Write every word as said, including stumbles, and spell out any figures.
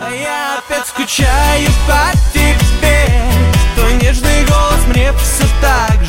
А я опять скучаю по тебе. Твой нежный голос мне все так